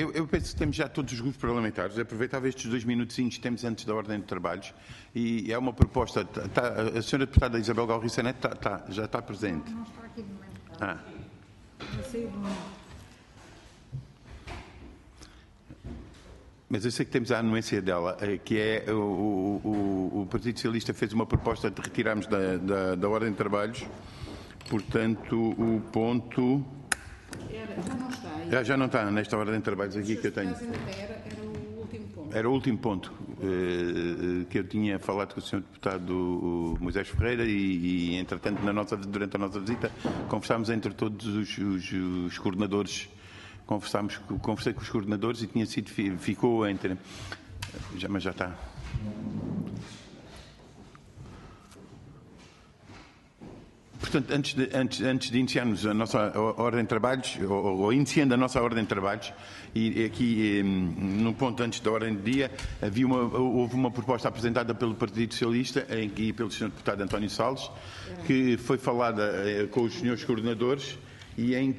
Eu penso que temos já todos os grupos parlamentares. Aproveitava estes 2 minutinhos que temos antes da ordem de trabalhos e é uma proposta. A senhora deputada Isabel Galriça Neto já está presente. Não está aqui de momento. Vai sair de momento. Mas eu sei que temos a anuência dela, que é o Partido Socialista fez uma proposta de retirarmos da ordem de trabalhos. Portanto, o ponto... Já não está aí. Já não está nesta ordem de trabalhos aqui que eu tenho. Era o último ponto. Era o último ponto que eu tinha falado com o Sr. Deputado Moisés Ferreira e entretanto, durante a nossa visita, conversámos entre todos os coordenadores. Conversei com os coordenadores e ficou entre... Mas já está. Portanto, antes de iniciarmos a nossa ordem de trabalhos, ou iniciando a nossa ordem de trabalhos, e aqui no ponto antes da ordem do dia, houve uma proposta apresentada pelo Partido Socialista e pelo Sr. Deputado António Salles, que foi falada com os senhores coordenadores e em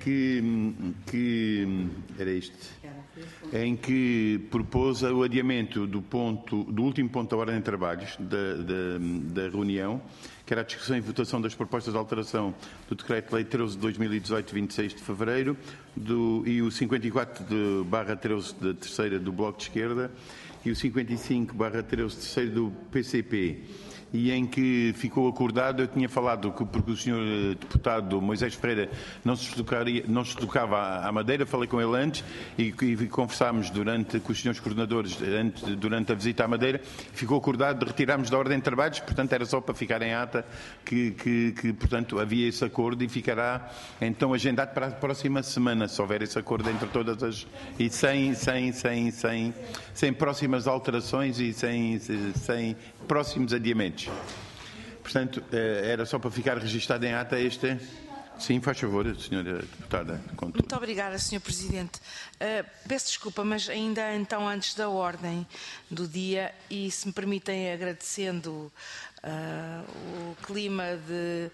que propôs o adiamento do último ponto da ordem de trabalhos da reunião, que era a discussão e votação das propostas de alteração do Decreto-Lei 13 de 2018, 26 de fevereiro, e o 54/13 da terceira do Bloco de Esquerda e o 55/13 terceiro do PCP. E em que ficou acordado, eu tinha falado porque o Sr. Deputado Moisés Ferreira não se deslocava à Madeira, falei com ele antes e conversámos com os senhores coordenadores durante a visita à Madeira, ficou acordado de retirarmos da ordem de trabalhos, portanto era só para ficar em ata portanto havia esse acordo e ficará então agendado para a próxima semana, se houver esse acordo entre todas as... e sem próximas alterações e sem próximos adiamentos. Portanto, era só para ficar registado em ata este... Sim, faz favor, Sra. Deputada. Muito obrigada, Sr. Presidente. Peço desculpa, mas ainda então antes da ordem do dia, e se me permitem agradecendo o clima de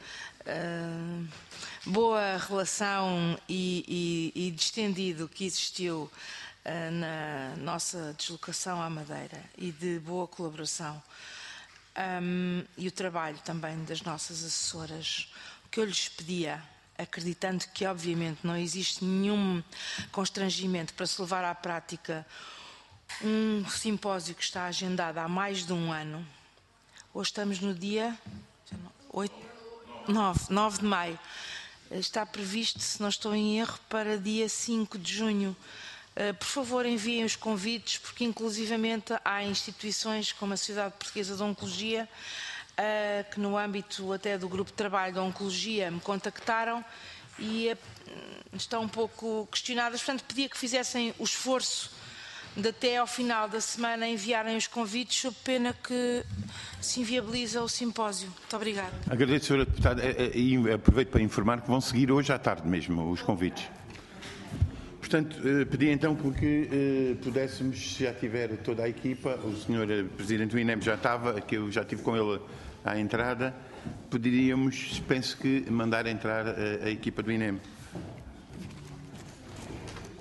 boa relação e distendido que existiu na nossa deslocação à Madeira e de boa colaboração, e o trabalho também das nossas assessoras, que eu lhes pedia, acreditando que obviamente não existe nenhum constrangimento para se levar à prática um simpósio que está agendado há mais de um ano. Hoje estamos no dia 9 de maio. Está previsto, se não estou em erro, para dia 5 de junho. Por favor, enviem os convites, porque inclusivamente há instituições como a Sociedade Portuguesa de Oncologia, que no âmbito até do grupo de trabalho da Oncologia me contactaram e estão um pouco questionadas. Portanto, pedia que fizessem o esforço de até ao final da semana enviarem os convites, sob pena que se inviabiliza o simpósio. Muito obrigada. Agradeço, Sra. Deputada, e aproveito para informar que vão seguir hoje à tarde mesmo os convites. Portanto, pedi então que pudéssemos, se já tiver toda a equipa, o Sr. Presidente do INEM já estava, que eu já estive com ele à entrada, poderíamos, penso que, mandar entrar a equipa do INEM.